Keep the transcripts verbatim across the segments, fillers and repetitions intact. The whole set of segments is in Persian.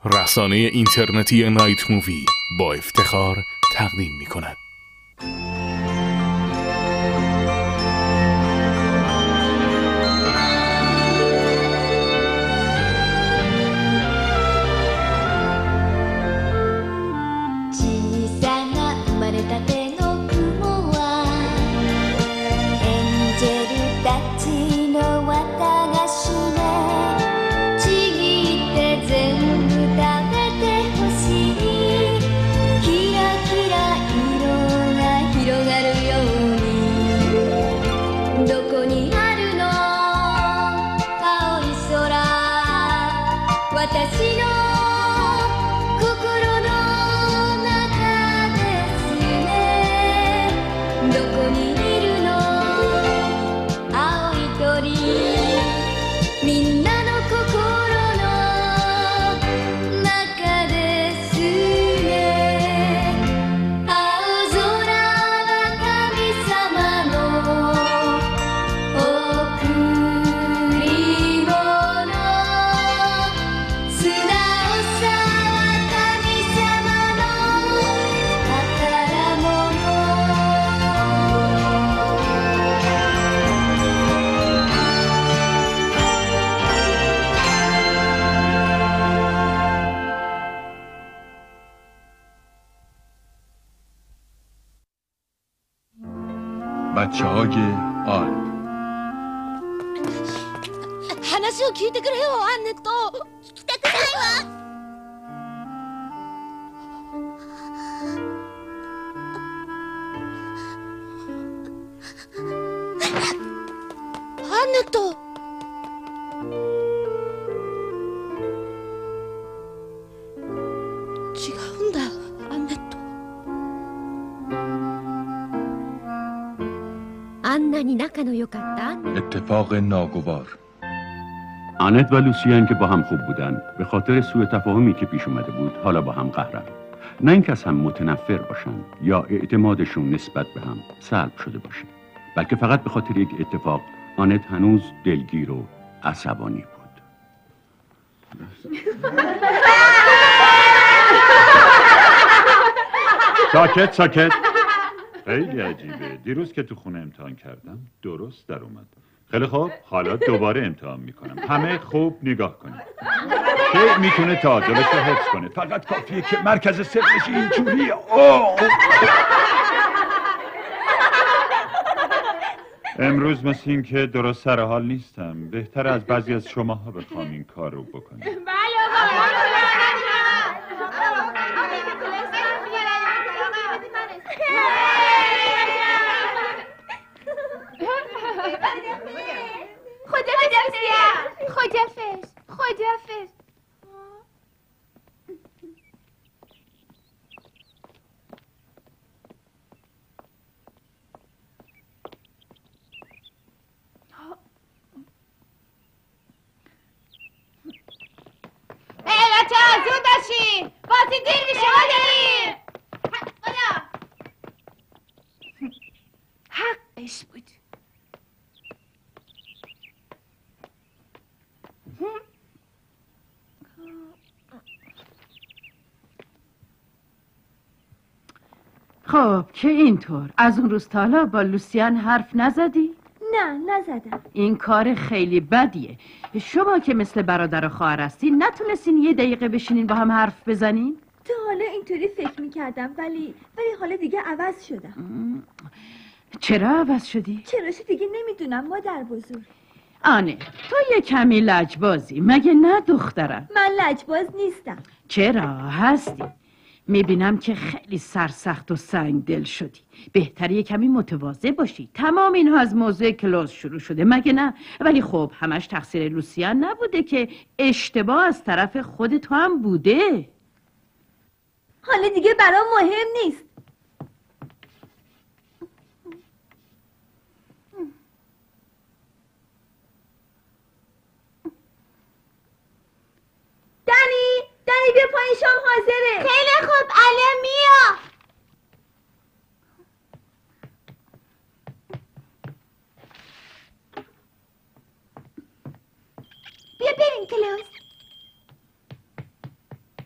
رسانه اینترنتی نایت مووی با افتخار تقدیم می کند. ಬಚ್ಚಾಗೆ ಆಲ್ 話を聞いてくれよアンネット。聞きたくないわ。アンネット。違うんだアンネット。あんなに仲の良かった اتفاق ناگوار. آنت و لوسیان که با هم خوب بودن به خاطر سوء تفاهمی که پیش اومده بود حالا با هم قهرن. نه اینکه از هم متنفر باشن یا اعتمادشون نسبت به هم سلب شده باشه، بلکه فقط به خاطر یک اتفاق آنت هنوز دلگیر و عصبانی بود. ساکت ساکت. خیلی عجیبه. دیروز که تو خونه امتحان کردم درست در اومد. خیلی خوب، حالا دوباره امتحان میکنم. همه خوب نگاه کنید. شیء میتونه تعادلش رو حفظ کنه، فقط کافیه که مرکز صفرش اینجوریه. اوه. امروز مثل این که درست سر حال نیستم. بهتر از بعضی از شماها بخوام این کار رو بکنم. خدافظ خدافظ خدافظ. ای بچه ها زود باشین، بازی دیر میشه. ما داریم حقش بود. خب که اینطور از اون روز تا حالا با لوسیان حرف نزدی؟ نه نزدم. این کار خیلی بدیه. شما که مثل برادر و خواهر هستین نتونستین یه دقیقه بشینین با هم حرف بزنین؟ تا حالا اینطوری فکر میکردم ولی ولی حالا دیگه عوض شدم. چرا عوض شدی؟ چراش دیگه نمیدونم مادر بزرگ. آنه تو یه کمی لجبازی مگه نه دخترم؟ من لجباز نیستم. چرا هستی؟ میبینم که خیلی سرسخت و سنگ دل شدی. بهتره یه کمی متواضع باشی. تمام اینها از موضوع کلاس شروع شده مگه نه؟ ولی خب همش تقصیر لوسیان نبوده که، اشتباه از طرف خود تو هم بوده. حالا دیگه برام مهم نیست. دنی دنی بیا پایین، شام حاضره. خیلی خوب الان میام. بیا بریم کلاس.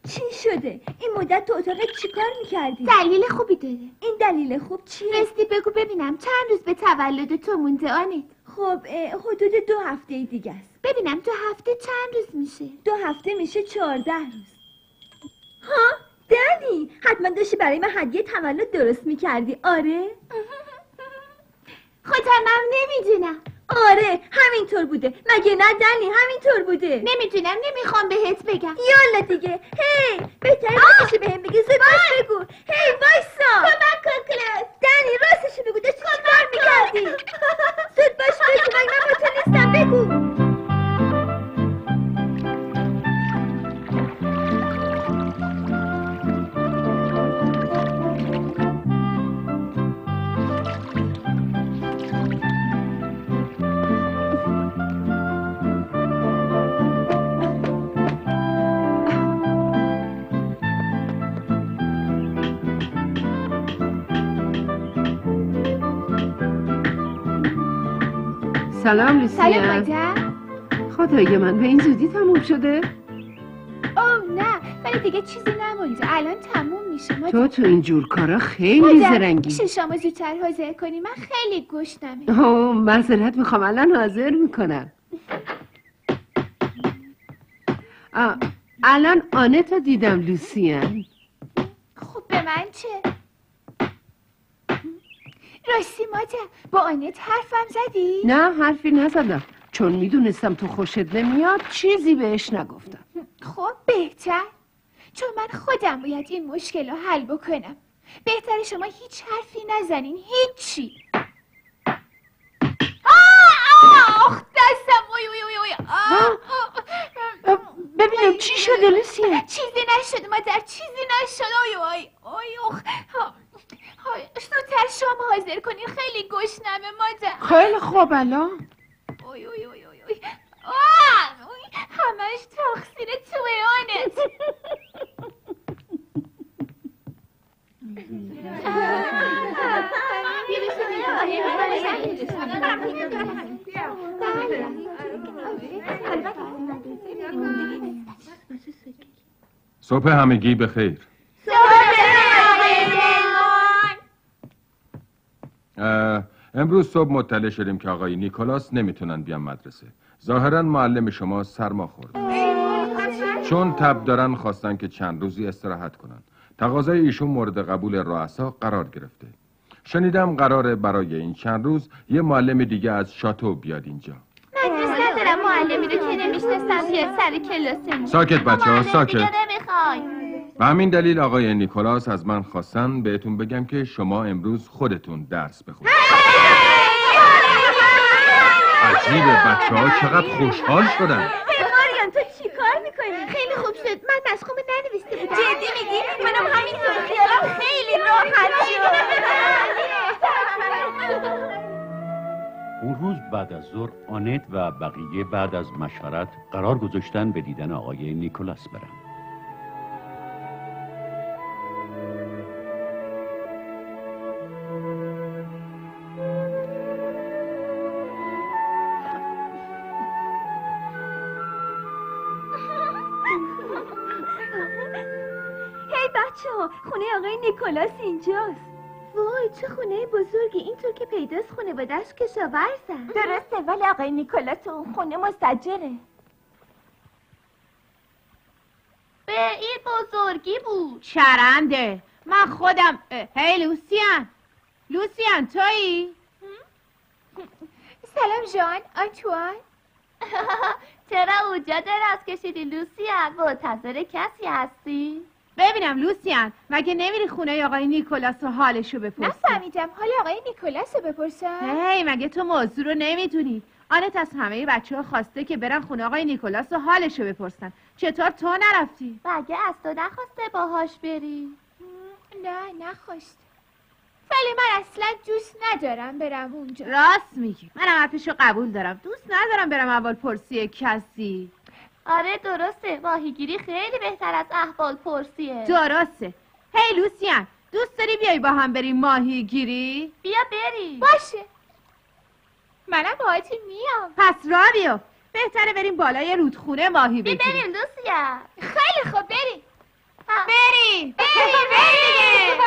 چی شده؟ این مدت تو اتاقت چی کار میکردی؟ دلیل خوبی داره. این دلیل خوب چیه؟ راستی بگو ببینم چند روز به تولد تو مونده آنت؟ خب حدود دو هفته دیگه است. ببینم دو هفته چند روز میشه؟ دو هفته میشه چهارده روز. ها؟ دنی حتما داشتی برای من هدیه تولد درست میکردی آره؟ خودم هم نمیدونم. آره همینطور بوده. مگه نه دنی همینطور بوده؟ نمیدونم نمیخوام بهت بگم. یالا دیگه. هی بهتره راستشو بهم بگی. زود باش بگو. هی وایسا. کمک کن کلاس. دنی راستشو بگو. داشتی چی کار میکردی؟ زود باش بگو. مگه من با تو نیستم. بگو. سلام لوسیان. سلام مادر. خدای من به این زودی تموم شده؟ اوه نه ولی دیگه چیزی نمونده. الان تموم میشه مادر. تو تو این جور کارا خیلی مادر زرنگی. میشه شما زودتر حاضر کنی؟ من خیلی گشنمه. اوه معذرت میخوام الان حاضر میکنم. آه، الان آنتو دیدم لوسیان. خب به من چه؟ راستی مادر با آنت حرفم زدی؟ نه حرفی نزدم چون میدونستم تو خوشت نمیاد چیزی بهش نگفتم. خب بهتر چون من خودم باید این مشکل رو حل بکنم. بهتره شما هیچ حرفی نزنین. هیچی. آخ دستم. اوی اوی اوی اوی. ببینم چی شده لوسیان؟ چیزی نشد مادر. چیزی نشد. اوی اوی اوی اوخ. زودتر شما حاضر کنین. خیلی گشنمه مادر. خیلی خوب الان. اوی اوی اوی اوی اوی. آه اوی. همش تقصیر توی آنت. صبح همگی بخیر. اه، امروز صبح مطلع شدیم که آقای نیکولاس نمیتونن بیان مدرسه. ظاهرا معلم شما سرما خورده. چون تب دارن خواستن که چند روزی استراحت کنن. تقاضای ایشون مورد قبول رؤسا قرار گرفته. شنیدم قراره برای این چند روز یه معلم دیگه از شاتو بیاد اینجا. من دوست ندارم معلمی رو که نمیشنستم بیاد سر کلاسمون. ساکت بچه ها ساکت. نمیخوای. به همین دلیل آقای نیکولاس از من خواستن بهتون بگم که شما امروز خودتون درس بخونید. عجیبه بچه ها چقدر خوشحال شدن. ماریان تو چی کار میکنی؟ خیلی خوب شد. من مشغول ننوشته بودم. جدی میگی؟ منم همینطور خیالم خیلی راحت شد. اون روز بعد از ظهر آنت و بقیه بعد از مشورت قرار گذاشتن به دیدن آقای نیکولاس برن. هی بچه ها خونه آقای نیکولاس اینجاست. وای چه خونه بزرگی. اینطور که پیداست خونه بودش کشاورزن. درسته ولی آقای نیکولاس اون خونه مستاجره. به این بزرگی بود. چرنده من خودم. هی لوسیان. لوسیان تویی؟ سلام جان. آنتوان. چرا اونجا دراز کشیدی لوسیان؟ منتظر کسی هستی؟ ببینم لوسیان مگه نمیری خونه آقای نیکولاس و حالشو بپرسی؟ نفهمیدم. حال آقای نیکولاس رو بپرسم؟ هی مگه تو موضوع رو نمیدونی؟ آنت از همه بچه ها خواسته که برن خونه آقای نیکولاس و حالشو بپرسن. چطور تو نرفتی؟ مگه از تو نخواسته باهاش بری؟ نه نخواست. ولی من اصلا دوست ندارم برم اونجا. راست میگی. منم حرفشو قبول دارم. دوست ندارم برم اول پرسی کسی. آره درسته. ماهیگیری خیلی بهتر از احوال پرسیه. درسته. هی لوسیان دوست داری بیای با هم بریم ماهیگیری؟ بیا بریم. باشه منم باهاتون میام. پس راه بیفت. بهتره بریم بالای رودخونه ماهی بگیریم. بریم لوسیان. خیلی خوب بریم. بری بری بری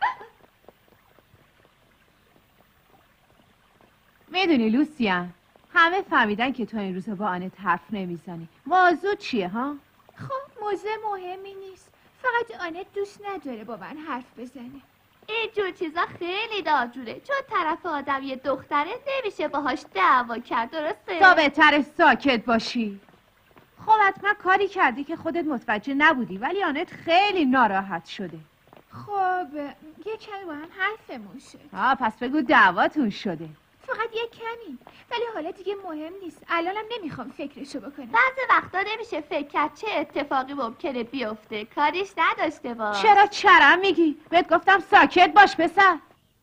میدونی لوسیان، همه فهمیدن که تو این روزا با آنت حرف نمیزنی. موضوع چیه ها؟ خب موضوع مهمی نیست، فقط آنت دوست نداره با من حرف بزنه. اینجور چیزا خیلی داجوره، چون طرف آدم یه دختره نمیشه باهاش دعوا کرد، درسته؟ تا بهتر ساکت باشی. خب حتما کاری کردی که خودت متوجه نبودی، ولی آنت خیلی ناراحت شده. خب یه کمی با هم حرفمون شد. آه پس بگو دعواتون شده. فقط یه کمی، ولی حالا دیگه مهم نیست. الانم نمیخوام فکرشو بکنم. بعضی وقتا نمیشه فکر کرد چه اتفاقی ممکنه بیفته، کاریش نداشته باش. چرا چرا میگی؟ بهت گفتم ساکت باش پسر.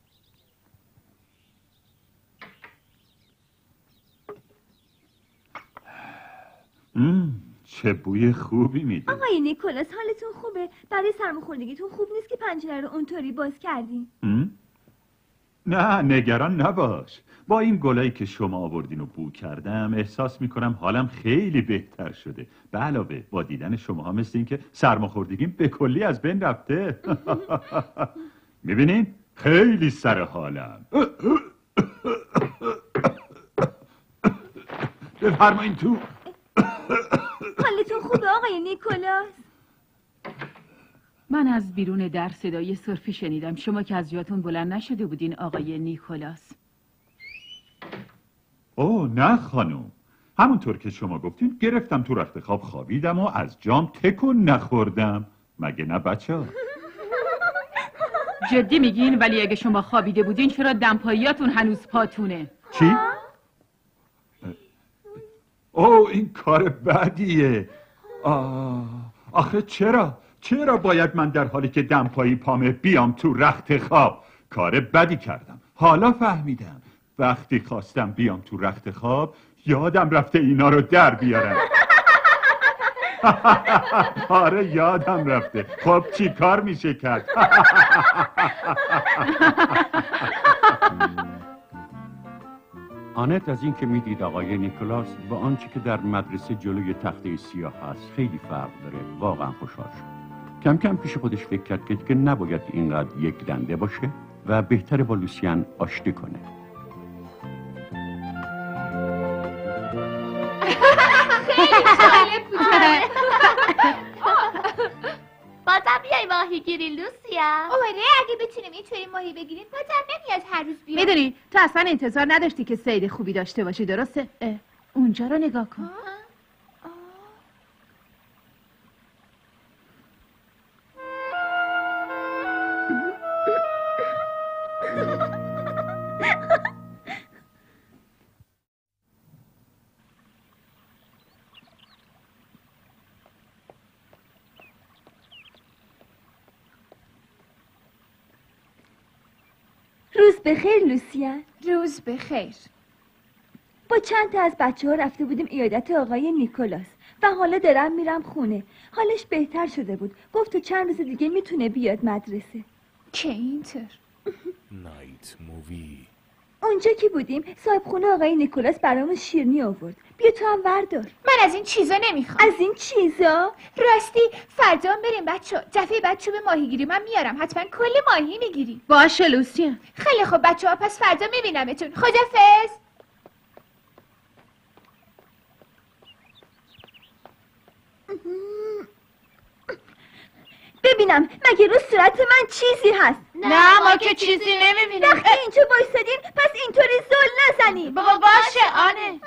مم، چه بوی خوبی میده. آقای نیکولاس حالتون خوبه؟ برای سرماخوردگیتون خوب نیست که پنجره رو اونطوری باز کردین. نه نگران نباش. با این گلایی که شما آوردین و بو کردم احساس میکنم حالم خیلی بهتر شده. به علاوه با دیدن شماها مثل این که سرماخوردگیم به کلی از بین رفته. میبینین؟ خیلی سر حالم. بفرمایین تو. حالتون خوبه آقای نیکولاس؟ من از بیرون در صدای سرفی شنیدم. شما که از جاتون بلند نشده بودین آقای نیکولاس؟ اوه نه خانم، همونطور که شما گفتین گرفتم تو رخت خواب خوابیدم و از جام تکون نخوردم. مگه نه بچه ها؟ جدی میگین؟ ولی اگه شما خوابیده بودین چرا دمپاییاتون هنوز پاتونه؟ چی؟ اوه این کار بدیه. آه آخه چرا؟ چرا باید من در حالی که دمپایی پامه بیام تو رخت خواب؟ کار بدی کردم. حالا فهمیدم. وقتی خواستم بیام تو رخت خواب یادم رفته اینا رو در بیارم. آره یادم رفته. خب چی کار میشه کرد؟ آنت از این که میدید آقای نیکولاس با آنچه که در مدرسه جلوی تخته سیاه هست خیلی فرق داره، واقعا خوشحال شد. کم کم پیش خودش فکر کرد که دیگه نباید اینقدر یک دنده باشه و بهتره با لوسیان آشتی کنه. بازم بیای ماهی گیری لوسیا؟ آره اگه بتونیم اینطوری ماهی بگیریم بازم نمیاد هر روز بیام. میدونی تو اصلا انتظار نداشتی که صید خوبی داشته باشی، درسته؟ اه، اونجا رو نگاه کن. روز بخیر لوسیان. روز بخیر. با چند تا از بچه ها رفته بودیم ایادت آقای نیکولاس و حالا دارم میرم خونه. حالش بهتر شده بود. گفت تو چند روز دیگه میتونه بیاد مدرسه. که اینطور؟ نایت مووی. اونجا که بودیم صاحب خونه آقای نیکولاس برامون شیرینی آورد. بیا تو هم وردار. من از این چیزا نمیخوام. از این چیزا؟ راستی فردا بریم بچه. دفعه بعد چوب ماهیگیری من میارم، حتما کلی ماهی میگیری. باشه لوسیان. خیلی خوب بچه ها، پس فردا میبینمتون. خدافظ. ببینم مگه رو صورت من چیزی هست؟ نه ما که چیزی نمیبینیم. وقتی اینجا بایستادین پس اینطوری زل نزنی. بابا باشه آنه.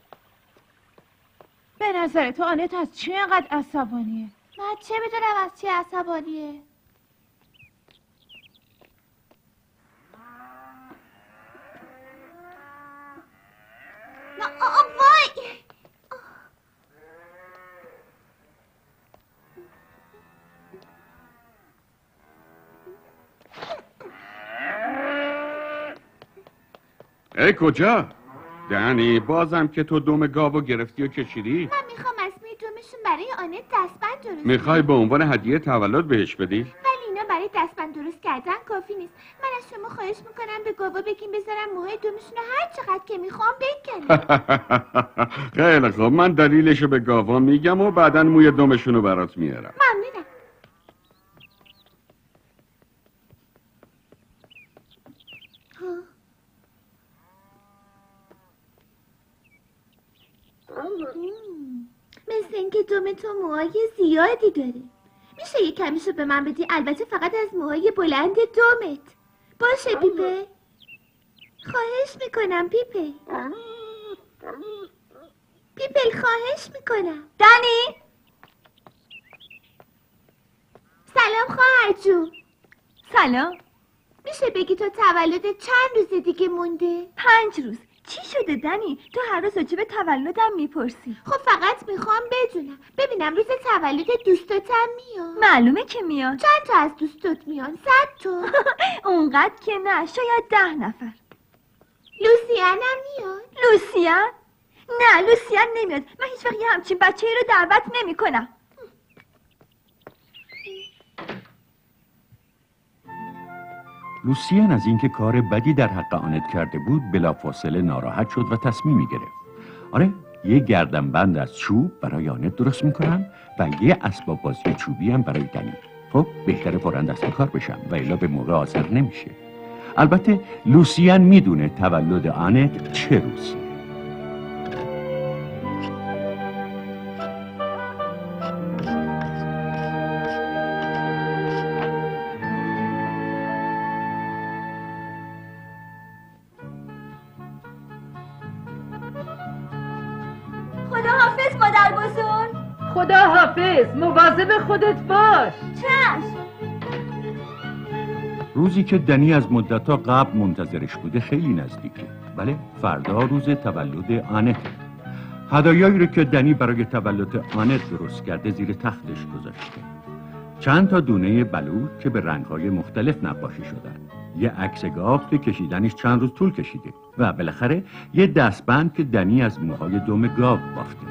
به نظر تو آنت از چی اینقدر عصبانیه؟ من چه میدونم از چی عصبانیه؟ نه آه وای. ای کجا؟ دنی بازم که تو دم گاوو گرفتی و کشیدی؟ من میخوام از می دومشون برای آنت دستبند درست میخوای به عنوان هدیه تولد بهش بدی؟ ولی اینا برای دستبند درست کردن کافی نیست. من از شما خواهش میکنم به گاوا بگیم بذارم موهای دومشون رو هر چقدر که میخوام بکنم. خیلی خوب، من دلیلشو به گاوا میگم و بعدن موی دمشون رو برات میارم. ممنونم. مثل اینکه دم تو موهای زیادی داره. میشه یه کمیشو به من بدی؟ البته فقط از موهای بلند دمت. باشه پیپه؟ خواهش میکنم پیپه. پیپل خواهش میکنم. دنی سلام خواهر جون. سلام. میشه بگی تو تولد چند روز دیگه مونده؟ پنج روز. چی شده دنی؟ تو هر روز راجع به تولدم میپرسی. خب فقط میخوام بدونم ببینم روز تولد دوستاتم میاد. معلومه که میاد. چند تا از دوستات میان؟ صد تا؟ اونقدر که نه، شاید ده نفر. لوسیانم میاد؟ لوسیان؟ نه لوسیان نمیاد. من هیچ وقت یه همچین بچه رو دعوت نمی کنم. لوسیان از اینکه کار بدی در حق آنت کرده بود بلافاصله ناراحت شد و تصمیمی گرفت. آره، یه گردنبند از چوب برای آنت درست میکنم و یه اسباب بازی چوبی هم برای دنی. خب بهتره فوراً دست به کار بشم و الا به موقع حاضر نمیشه. البته لوسیان میدونه تولد آنت چه روزیه. خداحافظ مادر بزرگ. خداحافظ، مواظب خودت باش. چشم. روزی که دنی از مدت‌ها قبل منتظرش بوده خیلی نزدیکه. بله، فردا روز تولد آنت. هدایایی رو که دنی برای تولد آنت درست کرده زیر تختش گذاشته. چند تا دونه بلوط که به رنگ‌های مختلف نقاشی شدن. یه عکس گاو که کشیدنش چند روز طول کشیده و بالاخره یه دستبند که دنی از موهای دم گاو بافته.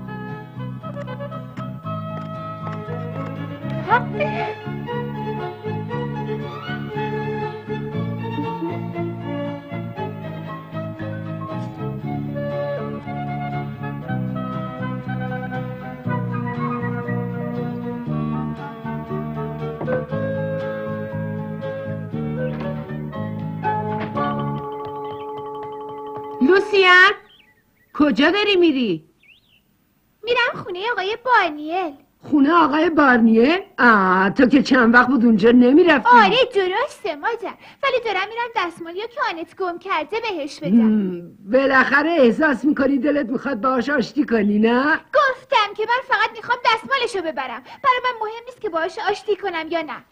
لوسیان، کجا داری میری؟ میرم خونه آقای بارنیل. خونه آقای بارنیه؟ آه، تو که چند وقت بود اونجا نمیرفتی؟ آره درسته مادر، ولی دارم میرم دستمالیو که آنت گم کرده بهش بدم. بالاخره احساس میکنی دلت میخواد باهاش آشتی کنی نه؟ گفتم که من فقط میخوام دستمالشو ببرم. برای من مهم نیست که باهاش آشتی کنم یا نه.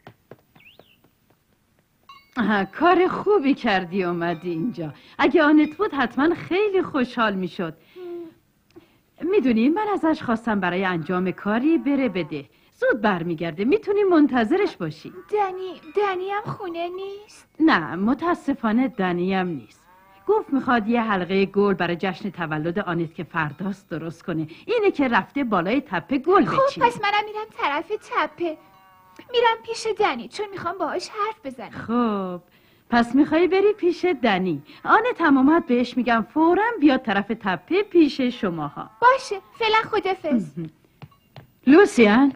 آها، کار خوبی کردی اومدی اینجا. اگه آنت بود حتما خیلی خوشحال میشد. میدونی من ازش خواستم برای انجام کاری بره بده. زود برمیگرده، میتونی منتظرش باشی. دنی دنی هم خونه نیست؟ نه متاسفانه دنی هم نیست. گفت میخواد یه حلقه گل برای جشن تولد آنت که فرداست درست کنه. اینه که رفته بالای تپه گل بچینه. خب پس منم میرم طرف تپه. میرم پیش دنی چون میخوام باهاش حرف بزنم. خب پس میخوایی بری پیش دنی. آنت هم اومد بهش میگم فوراً بیاد طرف تپه پیش شماها. باشه فعلا خدافظ. لوسیان،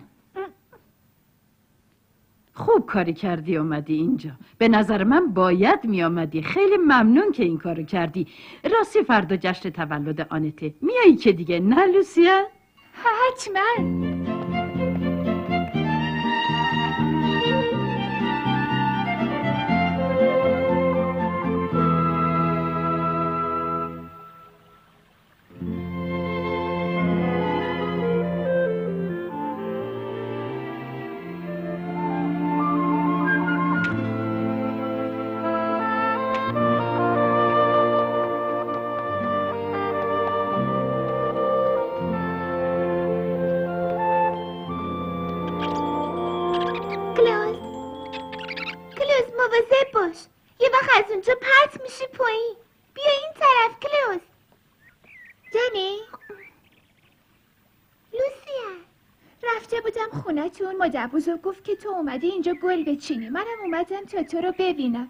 خوب کاری کردی اومدی اینجا. به نظر من باید میامدی. خیلی ممنون که این کارو کردی. راستی فردا جشن تولد آنته. میایی که دیگه نه لوسیان؟ حتما. مواظب باش، یه وقت از اونجا پرت میشی پایین. بیا این طرف کلوز. دنی لوسیان، رفته بودم خونه تون. مادر بزرگ گفت که تو اومدی اینجا گل بچینی. منم اومدم تا تو رو ببینم.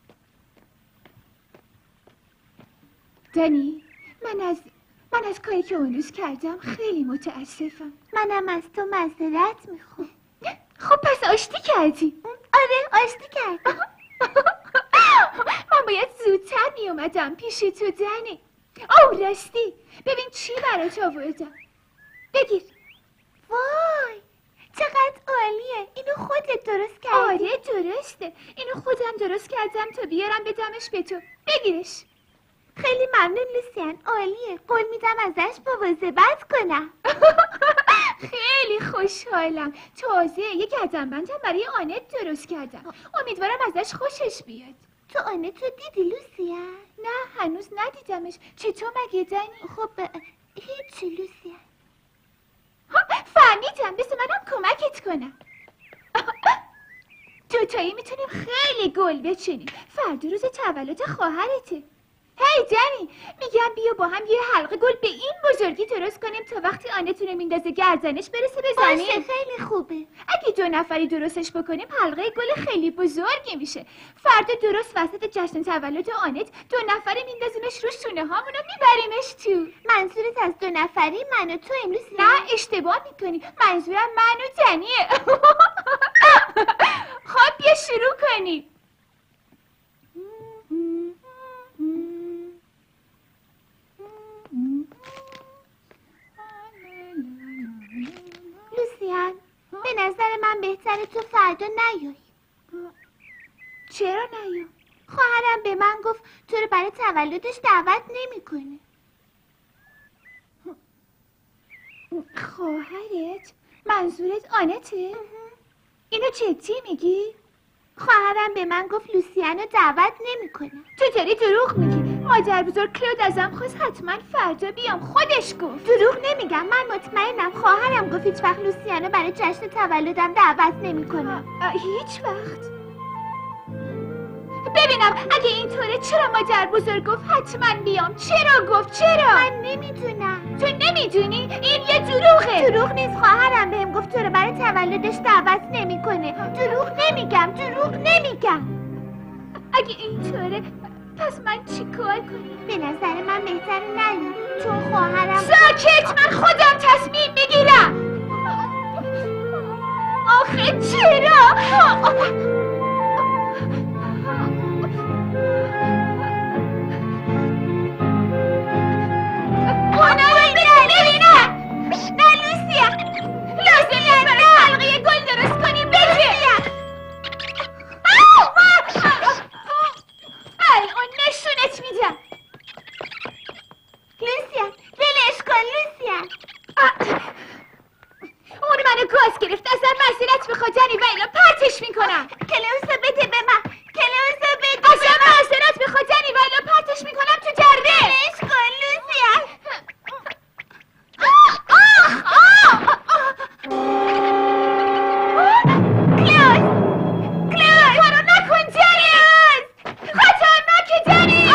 دنی من از من از کاری که اون روز کردم خیلی متاسفم. منم از تو معذرت میخوام. خب پس آشتی کردی؟ آره آشتی کردم. من باید زودتر می اومدم پیش تو دنی. او راستی ببین چی برات آوردم. بگیر. وای چقدر عالیه. اینو خودت درست کردی؟ آره درسته. اینو خودم درست کردم تا بیارم بدمش به تو. بگیرش. خیلی ممنون لوسیان، عالیه. قول میدم ازش مواظبت کنم. خیلی خوشحالم. تازه یک گردنبندم برای آنت درست کردم. امیدوارم ازش خوشش بیاد. تو آنت رو دیدی لوسیان؟ نه هنوز ندیدمش. چطور مگه دنی؟ خب هیچی لوسیان. فهمیدم. بس منم کمکت کنم. دوتایی میتونیم خیلی گل بچینیم. فردا روز تولد خواهرته. هی دنی، میگم بیا با هم یه حلقه گل به این بزرگی درست کنیم تا وقتی آنتونه میندازه گردنش برسه بزنیم. باشه خیلی خوبه. اگه دو نفری درستش بکنیم حلقه گل خیلی بزرگی میشه. فردا درست وسط جشن تولد آنت دو نفری میندازیمش روش شونه هامونو میبریمش تو. منظورت از دو نفری من و تو امروز؟ نه اشتباه میکنی. منظورم من و دنیه. خب بیا شروع کنیم. لوسیان به نظر من بهتره تو فردا نیای. چرا نیام؟ خواهرم به من گفت تو رو برای تولدش دعوت نمیکنه. خواهرت؟ منظورت آنته؟ اینو جدی میگی؟ خواهرم به من گفت لوسیانو دعوت نمیکنه. تو داری دروغ میگی. مادر بزرگ کلود ازم خواست حتما فردا بیام. خودش گفت. دروغ نمیگم، من مطمئنم. خواهرم گفت هیچ وقت لوسیانو برای جشن تولدم دعوت نمیکنه. هیچ وقت؟ ببینم اگه اینطوره چرا مادر بزرگ گفت حتما بیام؟ چرا گفت؟ چرا؟ من نمیدونم. تو نمیدونی؟ این یه دروغه. دروغ نیست. خواهرم بهم گفت تو رو برای تولدش دعوت نمیکنه. دروغ نمیگم، دروغ نمیگم. اگه اینطوره پس من چی کار کنم؟ به نظر من بهتر نری، چون خواهرم ساکت، من خودم تصمیم میگیرم. آخه چرا؟ اونا رو ببینه. نه لوسیا، لازم برای حلقه گل درست کنیم. بگه الان نشونت میدم. لوسیان ولش کن. لوسیان اون منو گاز گرفت. ازم معذرت بخواه دنی و اینا پرتش میکنم. کلوسو بده به من. کلوسو بده. ازم معذرت بخواه دنی و اینا پرتش میکنم تو دره. ولش کن لوسیان. کلوز کلوز کارو نکن دنی. خطرناکه دنی.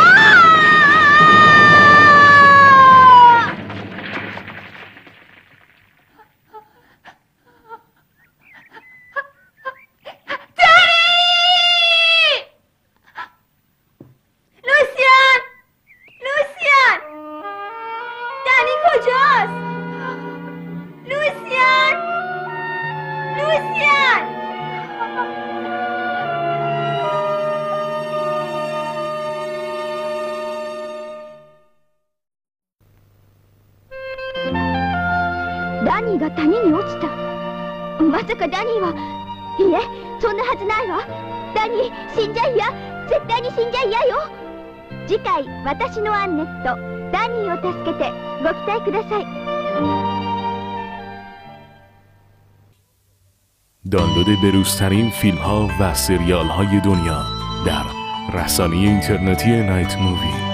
لوسیان لوسیان دنی کجاست؟ لوسیان لوسیانダニーが谷に落ちた。まさかダニーは。いいえ、そんなはずないわ。ダニー死んじゃ嫌。絶対に死んじゃ嫌よ。次回私のアンネットダニーを助けてご期待ください. دانلود بروزترین فیلم ها و سریال های دنیا در رسانه اینترنتی نایت مووی.